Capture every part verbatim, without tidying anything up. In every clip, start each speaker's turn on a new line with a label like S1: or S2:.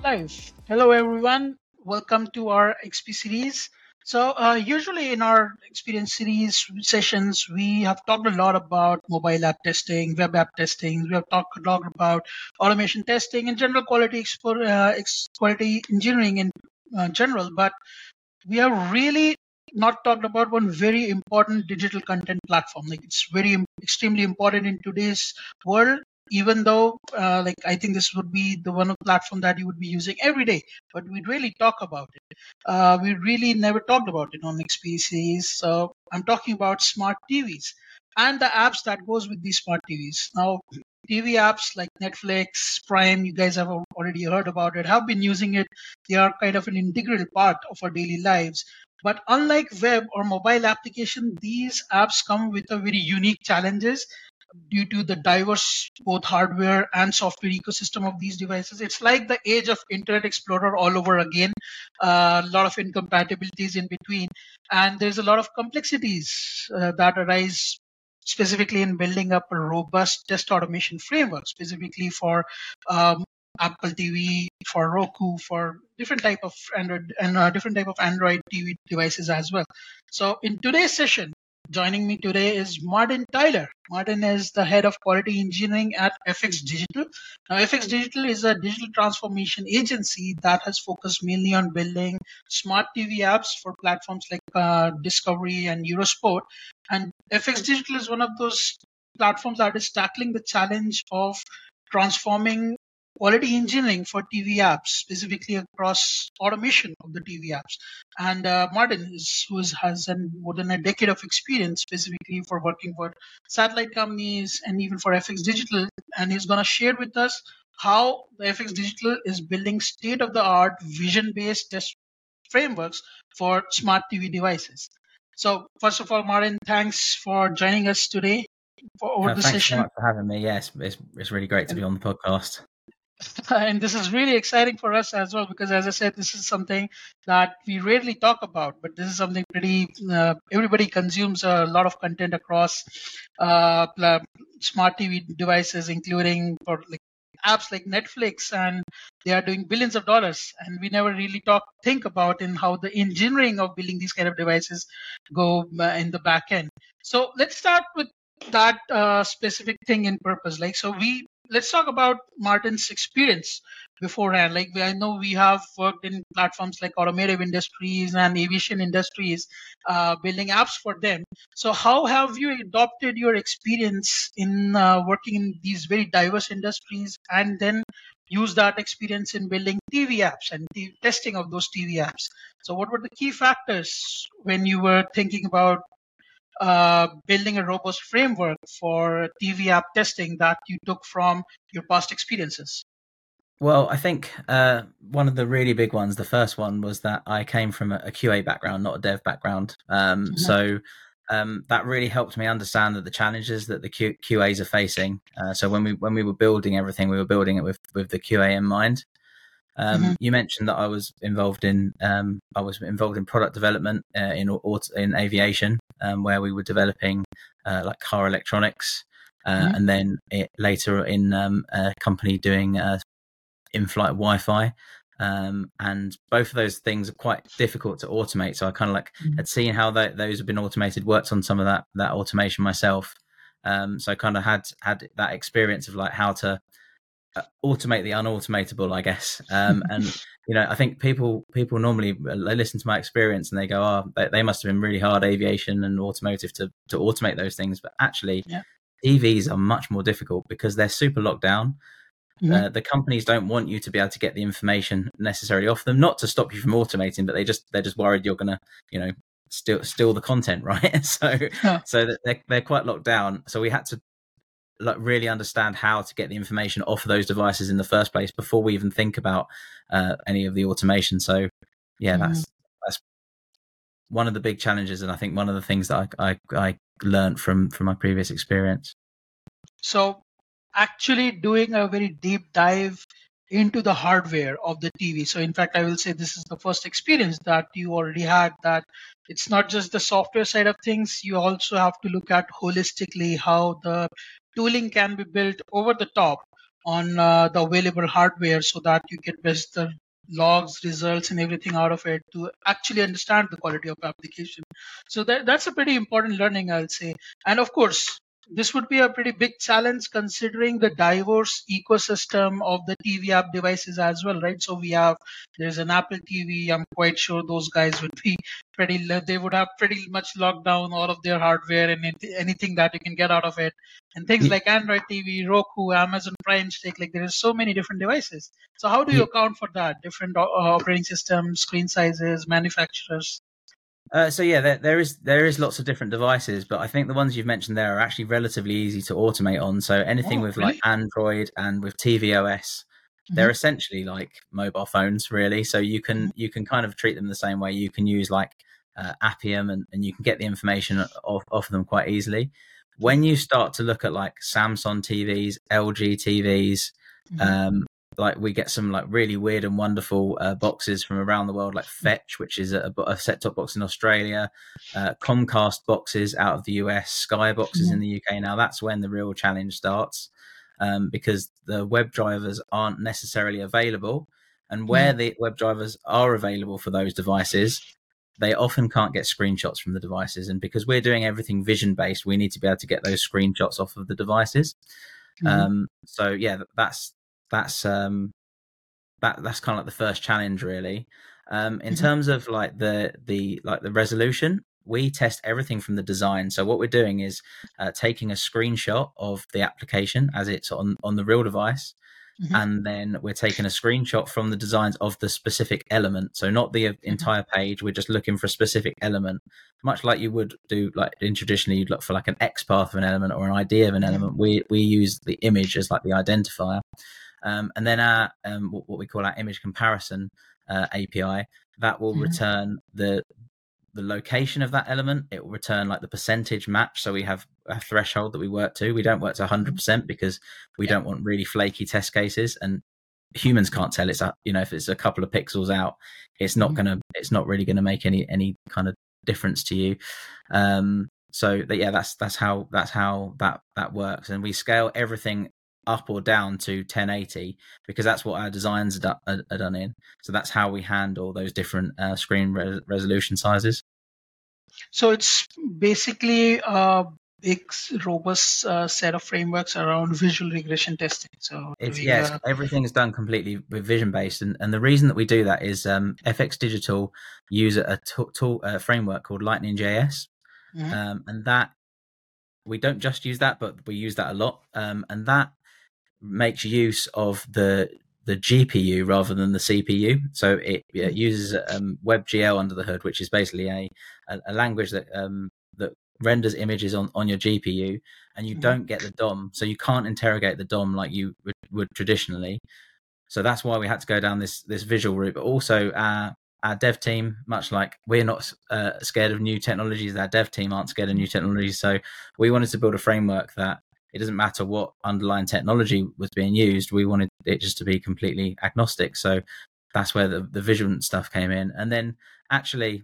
S1: Live. Hello, everyone. Welcome to our X P series. So, uh, usually in our experience series sessions, we have talked a lot about mobile app testing, web app testing. We have talked a lot about automation testing and general quality expo- uh, ex- quality engineering in uh, general. But we have really not talked about one very important digital content platform. Like it's very im- extremely important in today's world. Even though, uh, like I think this would be the one platform that you would be using every day, but we really talk about it. Uh, we really never talked about it on X P series. So I'm talking about smart T Vs and the apps that goes with these smart T Vs. Now, T V apps like Netflix, Prime, you guys have al- already heard about it, have been using it. They are kind of an integral part of our daily lives. But unlike web or mobile application, these apps come with a very unique challenges due to the diverse both hardware and software ecosystem of these devices. It's like the age of Internet Explorer all over again. Uh, a lot of incompatibilities in between, and there's a lot of complexities uh, that arise specifically in building up a robust test automation framework, specifically for um, Apple T V, for Roku, for different type of Android and uh, different type of Android T V devices as well. So in today's session, joining me today is Martin Tyler. Martin is the head of quality engineering at F X Digital. Now, F X Digital is a digital transformation agency that has focused mainly on building smart T V apps for platforms like uh, Discovery and Eurosport. And F X Digital is one of those platforms that is tackling the challenge of transforming quality engineering for T V apps, specifically across automation of the T V apps. And uh, Martin, is, who is, has an, more than a decade of experience specifically for working for satellite companies and even for F X Digital, and he's going to share with us how the F X Digital is building state-of-the-art vision-based test frameworks for smart T V devices. So, first of all, Martin, thanks for joining us today for over
S2: Uh,
S1: the
S2: thanks so
S1: session.
S2: much for having me. Yes, it's, it's really great to be on the podcast.
S1: And this is really exciting for us as well because, as I said, this is something that we rarely talk about, but this is something pretty uh, everybody consumes a lot of content across uh, pla- smart T V devices, including for like apps like Netflix, and they are doing billions of dollars, and we never really talk think about in how the engineering of building these kind of devices go uh, in the back end. So let's start with that uh, specific thing in purpose. Like, so we let's talk about Martin's experience beforehand. Like, we, I know we have worked in platforms like automotive industries and aviation industries, uh, building apps for them. So, how have you adopted your experience in uh, working in these very diverse industries, and then use that experience in building T V apps and t- testing of those T V apps? So, what were the key factors when you were thinking about uh, building a robust framework for T V app testing that you took from your past experiences?
S2: Well, I think uh, one of the really big ones, the first one, was that I came from a, a Q A background, not a dev background. Um,
S1: Mhm.
S2: so um, that really helped me understand that the challenges that the Q- QAs are facing. Uh, so when we when we were building everything, we were building it with with the Q A in mind. Um,
S1: Mhm.
S2: you mentioned that I was involved in um, I was involved in product development uh, in auto, in aviation, um, where we were developing uh, like car electronics, uh,
S1: Mhm.
S2: and then it, later in um, a company doing uh, in-flight Wi-Fi. Um, and both of those things are quite difficult to automate. So I kind of like had seen how that, those have been automated, worked on some of that that automation myself. Um, so I kind of had had that experience of like how to uh, automate the unautomatable, I guess. Um, and you know, I think people people normally they listen to my experience and they go, "Oh, they, they must have been really hard aviation and automotive to to automate those things." But actually,
S1: Yeah.
S2: E Vs are much more difficult because they're super locked down.
S1: Mhm.
S2: Uh, the companies don't want you to be able to get the information necessarily off them, not to stop you from automating, but they just they're just worried you're gonna, you know, steal steal the content, right? so
S1: Huh.
S2: so that they're, they're quite locked down. So we had to like really understand how to get the information off of those devices in the first place before we even think about uh, any of the automation. So yeah,
S1: Mhm.
S2: that's that's one of the big challenges, and I think one of the things that I I, I learned from from my previous experience.
S1: So, actually doing a very deep dive into the hardware of the T V. So, in fact, I will say this is the first experience that you already had, that it's not just the software side of things. You also have to look at holistically how the tooling can be built over the top on uh, the available hardware so that you get best the logs, results, and everything out of it to actually understand the quality of application. So that that's a pretty important learning, I'll say. And of course, this would be a pretty big challenge considering the diverse ecosystem of the T V app devices as well, right? So we have there's an Apple T V. I'm quite sure those guys would be pretty. They would have pretty much locked down all of their hardware and anything that you can get out of it. And things
S2: Yeah.
S1: like Android T V, Roku, Amazon Prime Stick, like there is so many different devices. So how do you
S2: Yeah.
S1: account for that? Different uh, operating systems, screen sizes, manufacturers.
S2: Uh, so yeah, there, there is there is lots of different devices, but I think the ones you've mentioned there are actually relatively easy to automate on. So anything
S1: Oh,
S2: with
S1: really?
S2: like Android and with tvOS, they're
S1: Mm-hmm.
S2: essentially like mobile phones, really. So you can you can kind of treat them the same way. You can use like uh, Appium, and, and you can get the information off, off them quite easily. When you start to look at like Samsung T Vs, L G T Vs,
S1: Mm-hmm.
S2: um, like we get some like really weird and wonderful uh, boxes from around the world, like Fetch, which is a, a set-top box in Australia, uh, Comcast boxes out of the U S, Sky boxes
S1: Mm-hmm.
S2: in the U K. Now that's when the real challenge starts, um, because the web drivers aren't necessarily available, and where
S1: Mm-hmm.
S2: the web drivers are available for those devices, they often can't get screenshots from the devices. And because we're doing everything vision based, we need to be able to get those screenshots off of the devices.
S1: Mm-hmm.
S2: Um, so yeah, that's that's um, that that's kind of like the first challenge, really. Um, in
S1: Mm-hmm.
S2: terms of like the the like the resolution, we test everything from the design. So what we're doing is uh, taking a screenshot of the application as it's on on the real device,
S1: Mm-hmm.
S2: and then we're taking a screenshot from the designs of the specific element. So not the entire page, we're just looking for a specific element, much like you would do like in traditionally you'd look for like an X path of an element or an I D of an
S1: Mm-hmm.
S2: element. We we use the image as like the identifier. Um, and then our um, what we call our image comparison uh, A P I, that will
S1: Mm-hmm.
S2: return the the location of that element. It will return like the percentage match. So we have a threshold that we work to. We don't work to one hundred percent because we
S1: Yeah.
S2: don't want really flaky test cases, and humans can't tell it's a, you know, if it's a couple of pixels out, it's not
S1: Mhm.
S2: gonna it's not really gonna make any any kind of difference to you. Um, so that, yeah, that's that's how that's how that that works, and we scale everything up or down to ten eighty because that's what our designs are, do- are done in. So that's how we handle those different uh, screen re- resolution sizes.
S1: So it's basically a big, robust uh, set of frameworks around visual regression testing. So
S2: It's
S1: doing
S2: yes,
S1: uh,
S2: everything is done completely with vision based, and, and the reason that we do that is um, F X Digital use a tool, tool a framework called Lightning J S,
S1: mhm.
S2: um, and that we don't just use that, but we use that a lot, um, and that makes use of the the G P U rather than the C P U. So it, it uses um, WebGL under the hood, which is basically a a, a language that um, that renders images on, on your G P U, and you
S1: Mhm.
S2: don't get the D O M, so you can't interrogate the D O M like you would, would traditionally. So that's why we had to go down this this visual route. But also our our dev team, much like we're not uh, scared of new technologies, our dev team aren't scared of new technologies. So we wanted to build a framework that it doesn't matter what underlying technology was being used. We wanted it just to be completely agnostic. So that's where the, the vision stuff came in. And then actually,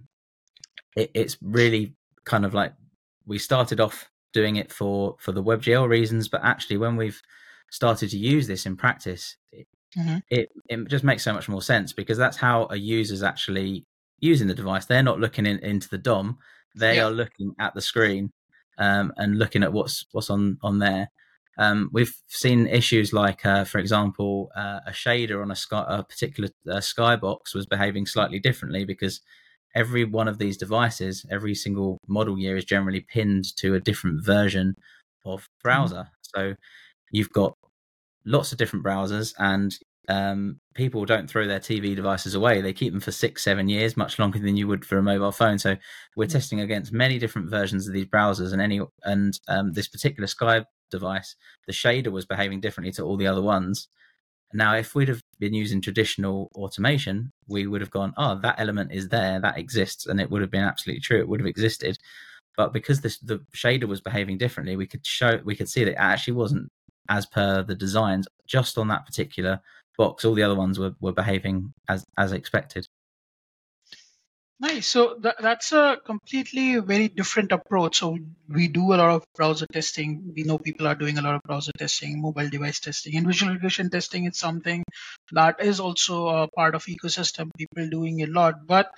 S2: it, it's really kind of like we started off doing it for, for the WebGL reasons, but actually when we've started to use this in practice, it,
S1: mm-hmm.
S2: it, it just makes so much more sense because that's how a user's actually using the device. They're not looking in, into the D O M. They
S1: Yeah.
S2: are looking at the screen um, and looking at what's what's on, on there. Um, we've seen issues like, uh, for example, uh, a shader on a, sky, a particular uh, skybox was behaving slightly differently because every one of these devices, every single model year is generally pinned to a different version of browser.
S1: Mm-hmm.
S2: So you've got lots of different browsers, and um, people don't throw their T V devices away. They keep them for six, seven years, much longer than you would for a mobile phone. So we're
S1: Mm-hmm.
S2: testing against many different versions of these browsers, and any and um, this particular Sky device, the shader was behaving differently to all the other ones. Now, if we'd have been using traditional automation, we would have gone, oh, that element is there, that exists, and it would have been absolutely true. It would have existed. But because this, the shader was behaving differently, we could show, we could see that it actually wasn't as per the designs just on that particular box. All the other ones were, were behaving as as expected.
S1: Nice. So that, that's a completely very different approach. So we do a lot of browser testing. We know people are doing a lot of browser testing, mobile device testing, and visual regression testing is something that is also a part of ecosystem. People doing a lot, but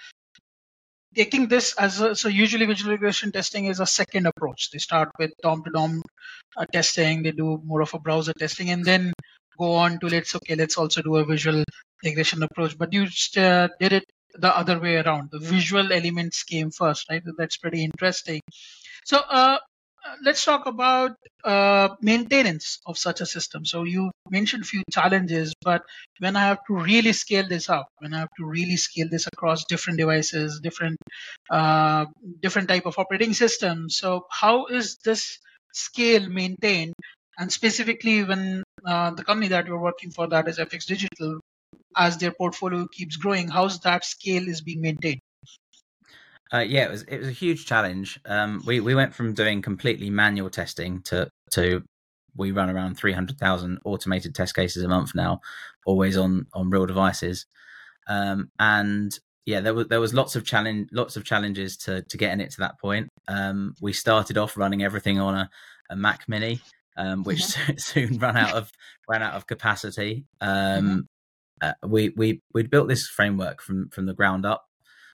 S1: taking this as a, so usually visual regression testing is a second approach. They start with D O M to D O M uh, testing. They do more of a browser testing, and then go on to let's okay, let's also do a visual regression approach. But you uh, did it the other way around. The visual elements came first, right? That's pretty interesting. So uh, let's talk about uh, maintenance of such a system. So you mentioned a few challenges, but when I have to really scale this up, when I have to really scale this across different devices, different uh, different type of operating systems, so how is this scale maintained? And specifically, when uh, the company that you're working for, that is F X Digital, as their portfolio keeps growing, how's that scale is being maintained?
S2: Uh, yeah, it was it was a huge challenge. Um, we we went from doing completely manual testing to to we run around three hundred thousand automated test cases a month now, always on on real devices. Um, and yeah, there was there was lots of challenge lots of challenges to to getting it to that point. Um, we started off running everything on a, a Mac Mini, um, which
S1: Mm-hmm.
S2: soon ran out of ran out of capacity.
S1: Mm-hmm.
S2: Um, uh, we we we'd built this framework from from the ground up,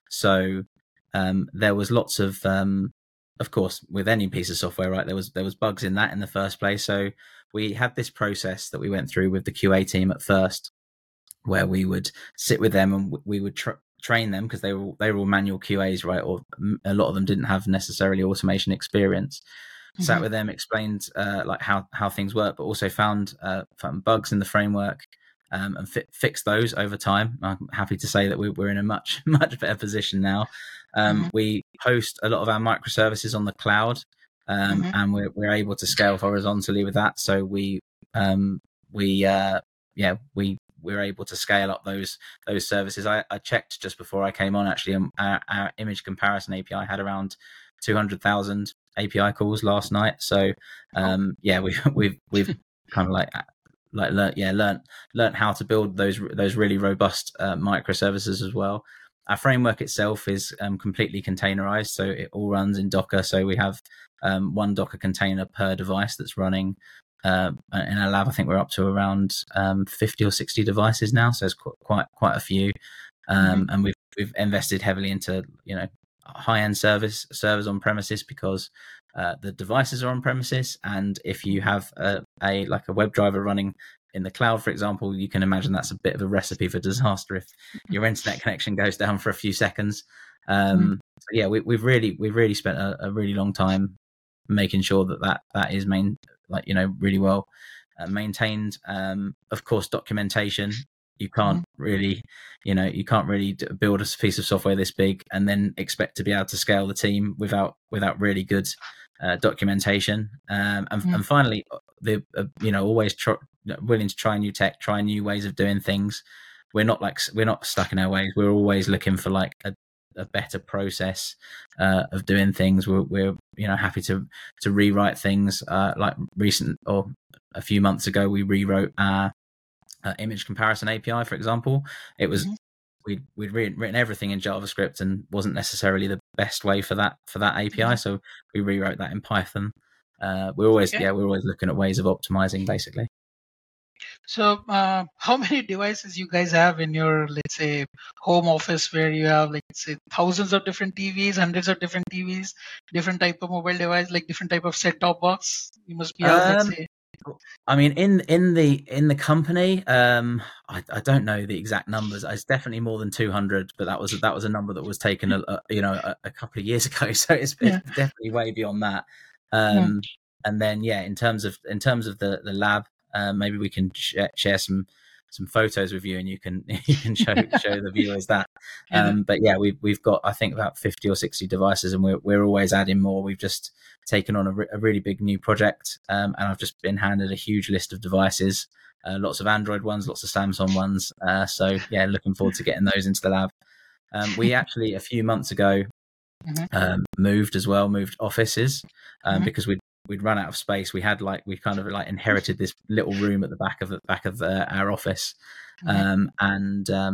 S2: so um, there was lots of um, of course, with any piece of software, right, there was there was bugs in that in the first place. So we had this process that we went through with the Q A team at first, where we would sit with them and we would tra- train them, because they were they were all manual Q As, right, or a lot of them didn't have necessarily automation experience. Sat
S1: Mm-hmm.
S2: with them, explained uh, like how how things work, but also found uh, found bugs in the framework, um, and fi- fixed those over time. I'm happy to say that we, we're in a much much better position now. Um,
S1: Mm-hmm.
S2: we host a lot of our microservices on the cloud, um,
S1: Mm-hmm.
S2: and we're we're able to scale horizontally with that. So we um, we uh, yeah we we're able to scale up those those services. I, I checked just before I came on. Actually, um, our, our image comparison A P I had around two hundred thousand A P I calls last night. So
S1: Oh.
S2: um, yeah, we we've we've kind of like like learnt yeah learnt learnt how to build those those really robust uh, microservices as well. Our framework itself is um, completely containerized, so it all runs in Docker. So we have um, one Docker container per device that's running. Uh, in our lab, I think we're up to around um, fifty or sixty devices now, so it's quite quite, quite a few. Um,
S1: Mm-hmm.
S2: and we've we've invested heavily into you know high end service servers on premises, because uh, the devices are on premises, and if you have a, a like a WebDriver running in the cloud, for example, you can imagine that's a bit of a recipe for disaster if your internet connection goes down for a few seconds. Um, so yeah, we, we've really we've really spent a, a really long time making sure that that, that is main like you know really well uh, maintained. Um, of course, documentation. You can't really, you know, you can't really build a piece of software this big and then expect to be able to scale the team without without really good uh, documentation. Um, and,
S1: Mm-hmm.
S2: and finally, the uh, you know always try, willing to try new tech, try new ways of doing things. We're not like we're not stuck in our ways. We're always looking for like a, a better process uh, of doing things. We're, we're you know happy to to rewrite things. Uh, like recent or a few months ago, we rewrote our uh, image comparison A P I, for example. It was
S1: Mm-hmm.
S2: we'd we'd written everything in JavaScript and wasn't necessarily the best way for that for that A P I, so we rewrote that in Python. Uh, we're always
S1: Okay.
S2: yeah we're always looking at ways of optimizing, basically.
S1: So, uh, how many devices you guys have in your, let's say, home office, where you have, like, say, thousands of different T Vs, hundreds of different T Vs, different type of mobile device, like different type of set-top box? You must be have, let's
S2: Um,
S1: say.
S2: I mean, in in the in the company, um, I, I don't know the exact numbers. It's definitely more than two hundred, but that was that was a number that was taken, a, a, you know, a, a couple of years ago. So it's, it's
S1: Yeah.
S2: definitely way beyond that.
S1: Yeah.
S2: Um, and then yeah, in terms of in terms of the the lab, uh, maybe we can sh- share some some photos with you, and you can you can show show the viewers that.
S1: Yeah.
S2: Um, but yeah, we've we've got I think about fifty or sixty devices, and we're we're always adding more. We've just taken on a, re- a really big new project, um, and I've just been handed a huge list of devices, uh, lots of Android ones, lots of Samsung ones. Uh, so yeah, looking forward to getting those into the lab. Um, we actually a few months ago
S1: Mhm.
S2: um, moved as well, moved offices um,
S1: Mhm.
S2: because we'd we'd run out of space. We had like we kind of like inherited this little room at the back of the back of the, our office,
S1: Mhm.
S2: um, and um,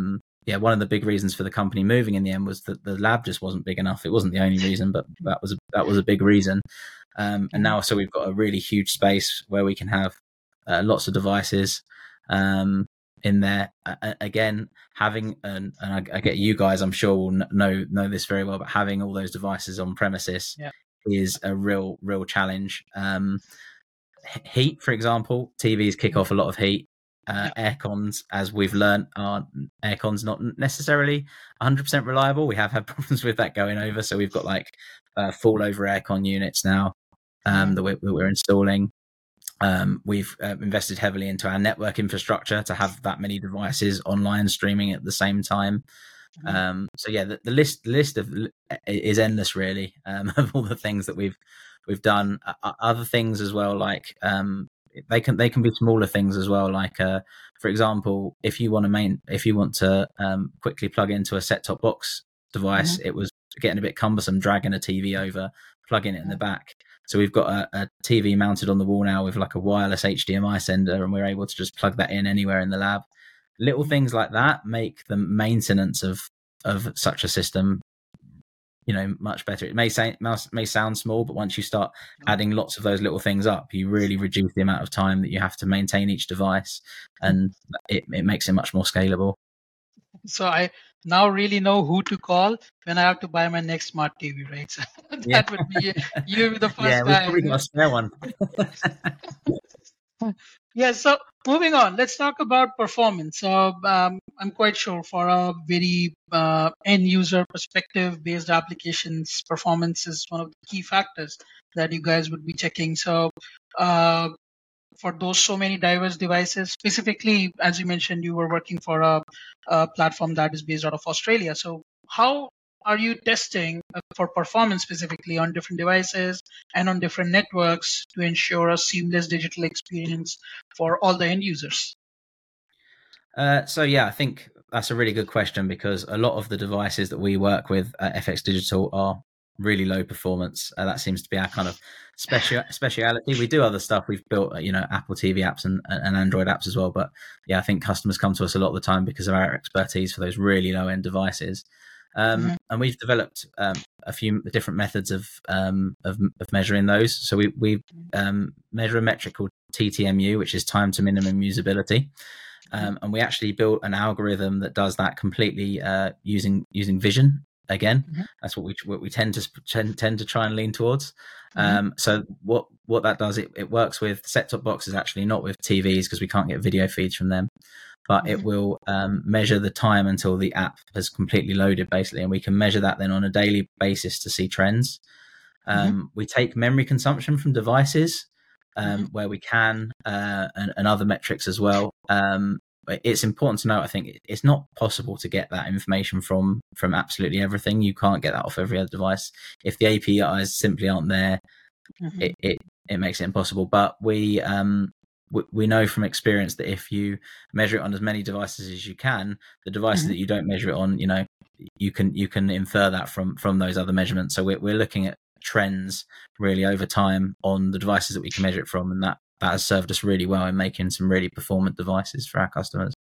S2: yeah, one of the big reasons for the company moving in the end was that the lab just wasn't big enough. It wasn't the only reason, but that was a, that was a big reason. Um, and now, so we've got a really huge space where we can have uh, lots of devices um, in there. Uh, again, having an, and I, I get you guys, I'm sure will know know this very well, but having all those devices on premises
S1: yeah.
S2: is a real real challenge. Um, heat, for example, T Vs kick off a lot of heat. Uh, yeah. Air cons, as we've learned, are air cons not necessarily one hundred percent reliable. We have had problems with that going over, so we've got like uh, fall over air con units now um, mm. that, we're, that we're installing. Um, we've uh, invested heavily into our network infrastructure to have that many devices online streaming at the same time. Mm. Um, so yeah, the, the list the list of is endless, really, um, of all the things that we've we've done. Uh, other things as well, like um, they can they can be smaller things as well. Like uh, for example, if you want to main if you want to um, quickly plug into a set-top box device, mm-hmm. it was getting a bit cumbersome dragging a T V over, plugging it in the back. So we've got a, a T V mounted on the wall now with like a wireless H D M I sender, and we're able to just plug that in anywhere in the lab. Little things like that make the maintenance of of such a system, you know, much better. It may say may sound small, but once you start adding lots of those little things up, you really reduce the amount of time that you have to maintain each device, and it, it makes it much more scalable.
S1: So I now really know who to call when I have to buy my next smart T V, right? So that yeah. would be you, the first
S2: yeah,
S1: guy.
S2: Yeah, we've probably got a spare one.
S1: Yeah, so moving on, let's talk about performance. So um, I'm quite sure for a very uh, end user perspective based applications, performance is one of the key factors that you guys would be checking. So uh, for those so many diverse devices, specifically, as you mentioned, you were working for a, a platform that is based out of Australia. So how are you testing for performance specifically on different devices and on different networks to ensure a seamless digital experience for all the end users?
S2: Uh, so yeah, I think that's a really good question, because a lot of the devices that we work with at F X Digital are really low performance. Uh, that seems to be our kind of special speciality. We do other stuff. We've built, you know, Apple T V apps and, and Android apps as well. But yeah, I think customers come to us a lot of the time because of our expertise for those really low end devices. Um, mm-hmm. And we've developed um, a few different methods of, um, of of measuring those. So we we um, measure a metric called T T M U, which is time to minimum usability. Um, and we actually built an algorithm that does that completely uh, using using vision. Again, mm-hmm. that's what we what we tend to tend, tend to try and lean towards. Mm-hmm. Um, so what what that does, it, it works with set-top boxes, actually, not with T Vs, because we can't get video feeds from them. But mm-hmm. it will um, measure the time until the app has completely loaded, basically, and we can measure that then on a daily basis to see trends. Um, mm-hmm. We take memory consumption from devices um, mm-hmm. where we can, uh, and, and other metrics as well. Um, It's important to note, I think, it's not possible to get that information from from absolutely everything. You can't get that off every other device. If the A P Is simply aren't there, mm-hmm. it, it it makes it impossible. But we um we, we know from experience that if you measure it on as many devices as you can, the devices mm-hmm. that you don't measure it on, you know, you can you can infer that from from those other measurements. So we're we're looking at trends really over time on the devices that we can measure it from, and that that has served us really well in making some really performant devices for our customers.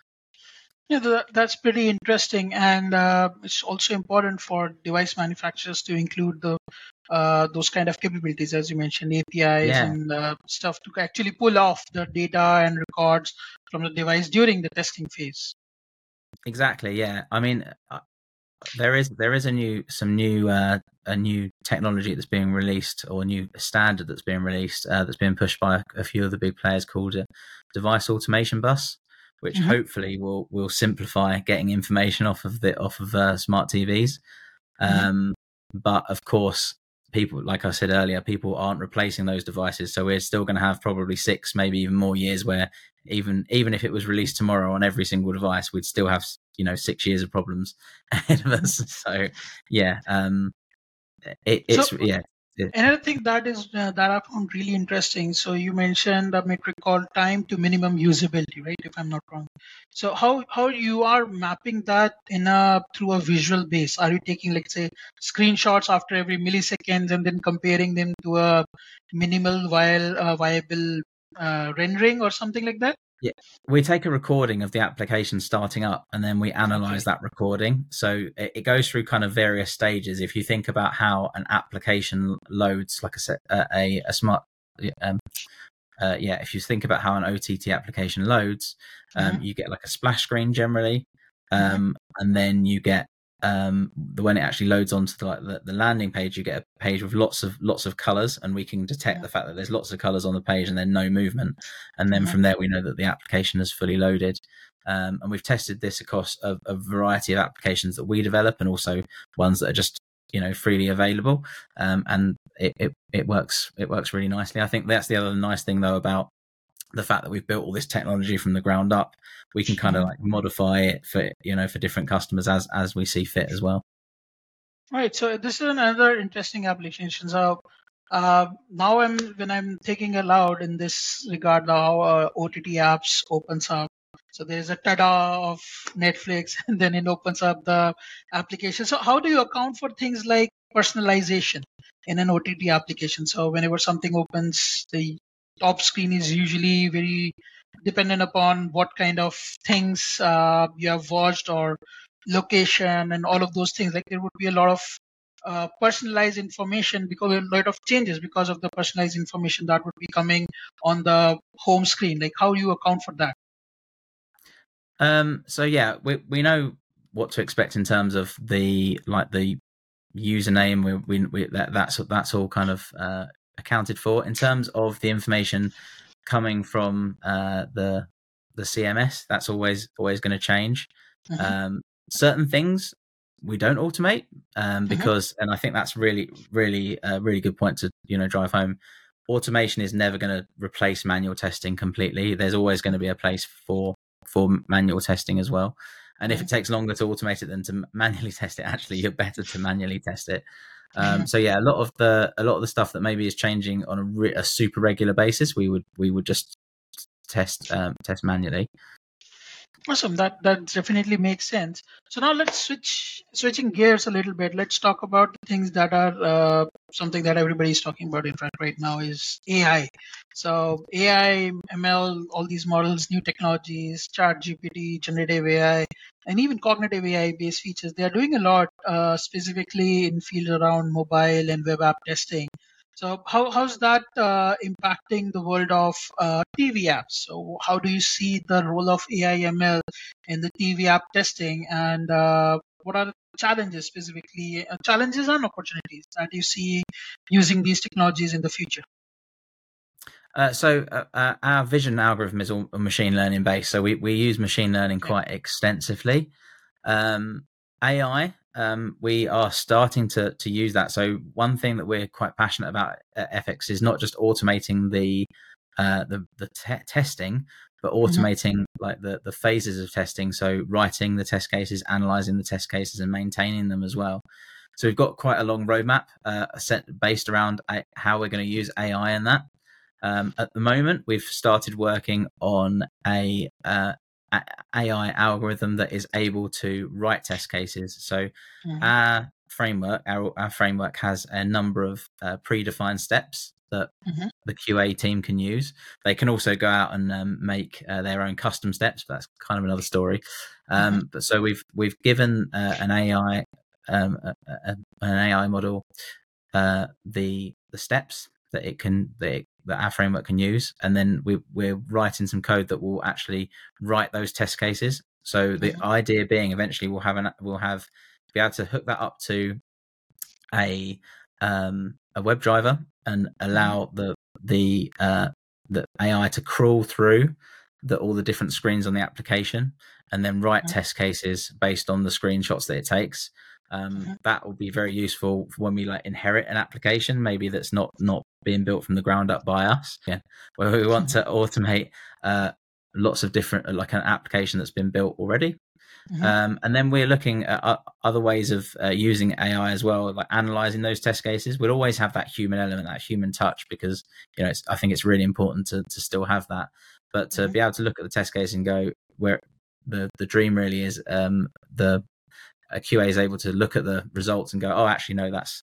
S1: Yeah, that's pretty interesting, and uh, it's also important for device manufacturers to include the uh, those kind of capabilities, as you mentioned, A P Is yeah. and uh, stuff to actually pull off the data and records from the device during the testing phase.
S2: Exactly. Yeah. I mean, uh, there is there is a new some new uh, a new technology that's being released, or a new standard that's being released uh, that's being pushed by a, a few of the big players, called a device automation bus, which mm-hmm. hopefully will will simplify getting information off of the off of uh, smart T Vs. Um, mm-hmm. But of course, people, like I said earlier, people aren't replacing those devices, so we're still going to have probably six, maybe even more years where even even if it was released tomorrow on every single device, we'd still have, you know, six years of problems ahead of us. So yeah, um, it, it's
S1: so,
S2: yeah.
S1: And I think that is uh, that I found really interesting. So you mentioned a metric called time to minimum usability, right? If I'm not wrong. So how how you are mapping that in a through a visual base? Are you taking, like, say, screenshots after every milliseconds and then comparing them to a minimal while uh, viable uh, rendering or something like that?
S2: Yeah, we take a recording of the application starting up, and then we analyze
S1: Okay.
S2: that recording. So it, it goes through kind of various stages. If you think about how an application loads, like I said, uh, a a smart, um, uh, yeah, if you think about how an O T T application loads, um,
S1: Mm-hmm.
S2: you get like a splash screen generally,
S1: Mm-hmm.
S2: um, and then you get um, the when it actually loads onto the, like the, the landing page, you get a page with lots of lots of colors, and we can detect the fact that there's lots of colors on the page and then no movement, and then
S1: Mm-hmm.
S2: from there we know that the application is fully loaded. Um, and we've tested this across a, a variety of applications that we develop, and also ones that are just you know freely available, um, and it, it it works it works really nicely. I think that's the other nice thing though about the fact that we've built all this technology from the ground up. We can kind of
S1: Mm-hmm.
S2: like modify it for you know for different customers as as we see fit as well.
S1: Right. So this is another interesting application. So uh, now I'm when I'm thinking aloud in this regard, how uh, O T T apps opens up. So there is a tada of Netflix, and then it opens up the application. So how do you account for things like personalization in an O T T application? So whenever something opens, the top screen is usually very dependent upon what kind of things uh, you have watched, or location, and all of those things. Like there would be a lot of uh, personalized information, because a lot of changes because of the personalized information that would be coming on the home screen. Like how do you account for that?
S2: Um, so yeah, we we know what to expect in terms of the like the username. We we, we that that's that's all kind of uh, accounted for in terms of the information coming from uh, the the C M S. That's always always going to change.
S1: Mm-hmm.
S2: Um, certain things we don't automate um,
S1: Mm-hmm.
S2: because, and I think that's really really a really good point to you know drive home. Automation is never going to replace manual testing completely. There's always going to be a place for for manual testing as well. And if it takes longer to automate it than to manually test it, actually, you're better to manually test it.
S1: Mm-hmm.
S2: Um, so yeah, a lot of the a lot of the stuff that maybe is changing on a, re- a super regular basis, we would we would just test um, test manually.
S1: Awesome. That that definitely makes sense. So now let's switch switching gears a little bit. Let's talk about the things that are uh, something that everybody is talking about. In fact, right now is A I. So A I, M L, all these models, new technologies, Chat G P T, generative A I, and even cognitive A I-based features. They are doing a lot, uh, specifically in fields around mobile and web app testing. So how how's that uh, impacting the world of uh, T V apps? So how do you see the role of A I M L in the T V app testing, and uh, what are the challenges specifically, uh, challenges and opportunities that you see using these technologies in the future?
S2: Uh, so uh, uh, our vision algorithm is all machine learning based. So we, we use machine learning
S1: Right.
S2: quite extensively. Um, A I, um, we are starting to to use that. So one thing that we're quite passionate about at F X is not just automating the uh, the the te- testing, but
S1: Mm-hmm.
S2: automating like the the phases of testing. So writing the test cases, analyzing the test cases, and maintaining them as well. So we've got quite a long roadmap uh, set based around a, how we're going to use A I in that. Um, at the moment, we've started working on a uh, A I algorithm that is able to write test cases. So
S1: Mm-hmm.
S2: our framework, our, our framework has a number of uh, predefined steps that
S1: Mm-hmm.
S2: the Q A team can use. They can also go out and um, make uh, their own custom steps. But that's kind of another story.
S1: Mm-hmm.
S2: Um, but so we've we've given uh, an A I um, a, a, an A I model uh, the the steps that it can that, it, that our framework can use, and then we, we're writing some code that will actually write those test cases. So the
S1: Mm-hmm.
S2: idea being, eventually we'll have an we'll have be able to hook that up to a um, a WebDriver and
S1: Mm-hmm.
S2: allow the the uh, the A I to crawl through the, all the different screens on the application and then write test cases based on the screenshots that it takes. Um,
S1: Mm-hmm.
S2: that will be very useful when we like inherit an application, maybe that's not not being built from the ground up by us. Yeah, where we want to automate uh, lots of different like an application that's been built already.
S1: Mm-hmm.
S2: Um, and then we're looking at uh, other ways of uh, using A I as well, like analyzing those test cases. We'll always have that human element, that human touch, because you know it's, I think it's really important to to still have that. But to
S1: Mm-hmm.
S2: be able to look at the test case and go where the the dream really is, um, the a Q A is able to look at the results and go, oh, actually, no, that's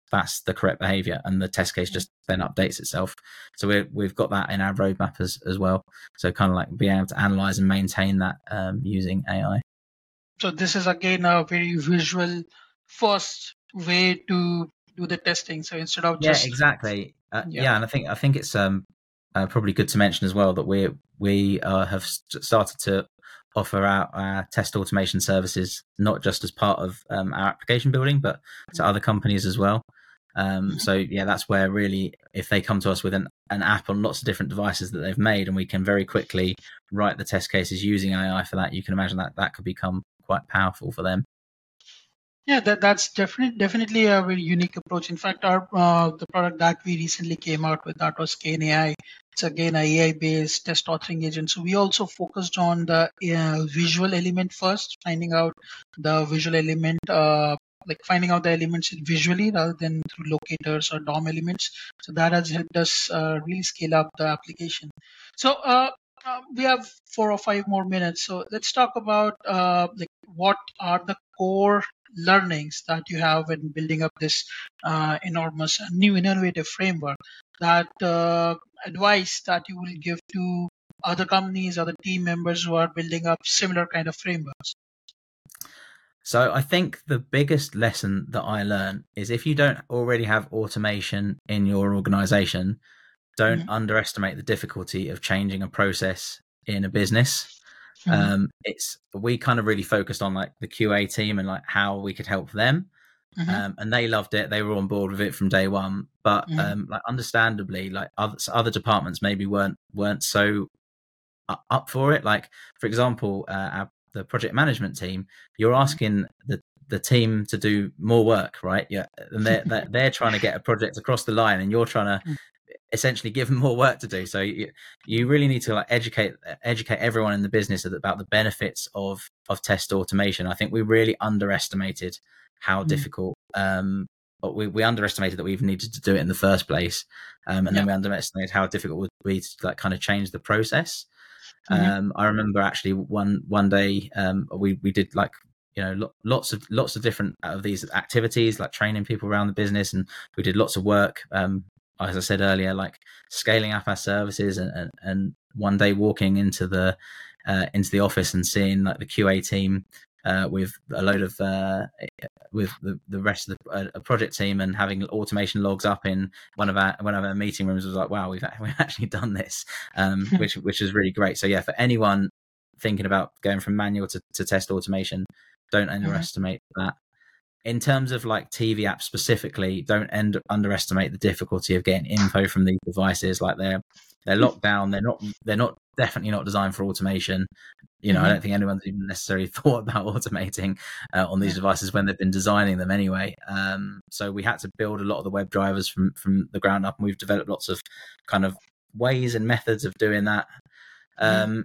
S2: that's the correct behavior, and the test case just then updates itself. So we we've got that in our roadmap as as well. So kind of like being able to analyze and maintain that um, using A I.
S1: So this is again a very visual first way to do the testing. So instead of
S2: yeah,
S1: just
S2: exactly. Uh,
S1: yeah.
S2: yeah, and I think I think it's um uh, probably good to mention as well that we we uh, have st- started to offer out our test automation services not just as part of um, our application building, but to other companies as well. Um,
S1: Mhm.
S2: so yeah, that's where really, if they come to us with an, an app on lots of different devices that they've made, and we can very quickly write the test cases using A I for that, you can imagine that that could become quite powerful for them.
S1: Yeah, that, that's definitely definitely a very unique approach. In fact, our uh, the product that we recently came out with, that was Kane A I. It's again a A I-based test authoring agent. So we also focused on the uh, visual element first, finding out the visual element, uh, like finding out the elements visually rather than through locators or D O M elements. So that has helped us uh, really scale up the application. So uh, uh, we have four or five more minutes. So let's talk about uh, like what are the core learnings that you have in building up this uh, enormous new innovative framework, that uh, advice that you will give to other companies, other team members who are building up similar kind of frameworks?
S2: So I think the biggest lesson that I learned is if you don't already have automation in your organization, don't
S1: Mm-hmm.
S2: underestimate the difficulty of changing a process in a business.
S1: Mm-hmm.
S2: Um, it's we kind of really focused on like the Q A team and like how we could help them.
S1: Mm-hmm.
S2: Um, and they loved it. They were on board with it from day one. But
S1: Mm-hmm.
S2: um, like understandably, like other other departments maybe weren't weren't so up for it. Like for example, uh, our, the project management team, you're asking the the team to do more work, right? Yeah, and they're they're, they're trying to get a project across the line, and you're trying to essentially give them more work to do. So you, you really need to like educate educate everyone in the business about the benefits of of test automation. I think we really underestimated how
S1: Mm-hmm.
S2: difficult um but we, we underestimated that we even needed to do it in the first place, um, and
S1: Yeah.
S2: then we underestimated how difficult it would be to like kind of change the process.
S1: Mm-hmm.
S2: um I remember actually one one day um we we did like you know lo- lots of lots of different of these activities, like training people around the business, and we did lots of work, um as I said earlier, like scaling up our services, and, and, and one day walking into the uh, into the office and seeing like the Q A team uh, with a load of uh, with the, the rest of the uh, project team, and having automation logs up in one of our one of our meeting rooms, was like, wow, we've we've actually done this, um, which which is really great. So yeah, for anyone thinking about going from manual to, to test automation, don't underestimate that. In terms of like T V apps specifically, don't end, underestimate the difficulty of getting info from these devices. Like they're they're locked down. They're not they're not definitely not designed for automation. You know, I
S1: Mm-hmm.
S2: don't think anyone's even necessarily thought about automating uh, on these devices when they've been designing them anyway. Um, so we had to build a lot of the web drivers from from the ground up, and we've developed lots of kind of ways and methods of doing that. Um,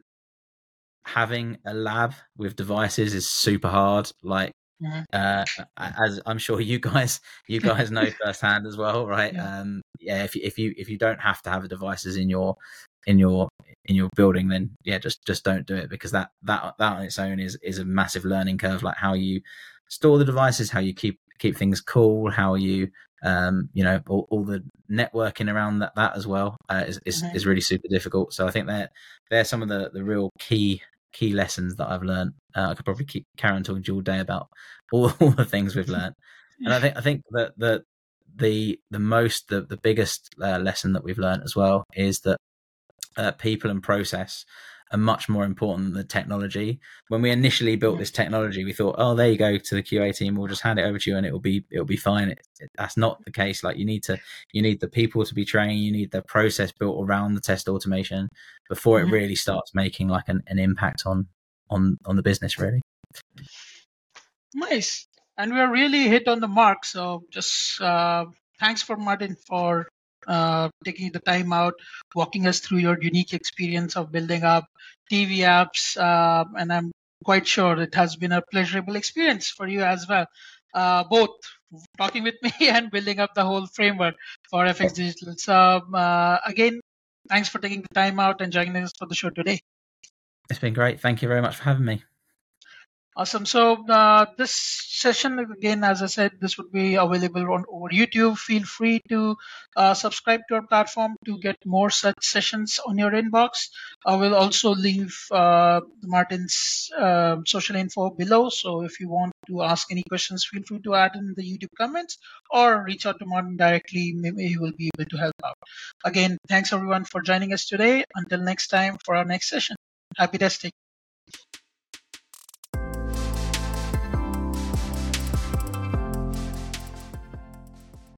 S2: having a lab with devices is super hard. Like
S1: Mm-hmm.
S2: uh, as I'm sure you guys you guys know firsthand as well, right?
S1: Yeah.
S2: Um, yeah, if you, if you if you don't have to have the devices in your in your in your building, then yeah, just just don't do it, because that that that on its own is is a massive learning curve. Like how you store the devices, how you keep keep things cool, how you um you know all, all the networking around that that as well uh, is, is
S1: Mm-hmm.
S2: is really super difficult. So I think that they're some of the the real key key lessons that I've learned. Uh, I could probably keep carry on talking all day about all, all the things we've learned, and I think I think that the the the most the the biggest uh, lesson that we've learned as well is that uh, people and process are much more important than the technology. When we initially built this technology, we thought, oh, there you go to the Q A team, we'll just hand it over to you and it will be it'll be fine. It, it, that's not the case. Like you need to you need the people to be trained, you need the process built around the test automation before it
S1: Mm-hmm.
S2: really starts making like an, an impact on on on the business, really.
S1: Nice. And we're really hit on the mark. So just uh, thanks for Martin for uh, taking the time out, walking us through your unique experience of building up T V apps. Uh, and I'm quite sure it has been a pleasurable experience for you as well. Uh, both talking with me and building up the whole framework for F X Digital. So uh, again, thanks for taking the time out and joining us for the show today.
S2: It's been great. Thank you very much for having me.
S1: Awesome. So uh, this session, again, as I said, this would be available on over YouTube. Feel free to uh, subscribe to our platform to get more such sessions on your inbox. I will also leave uh, Martin's uh, social info below. So if you want to ask any questions, feel free to add in the YouTube comments or reach out to Martin directly. Maybe he will be able to help out. Again, thanks everyone for joining us today. Until next time for our next session. Happy testing.